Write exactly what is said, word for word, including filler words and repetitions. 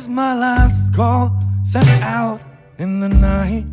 is my last call, sent out in the night.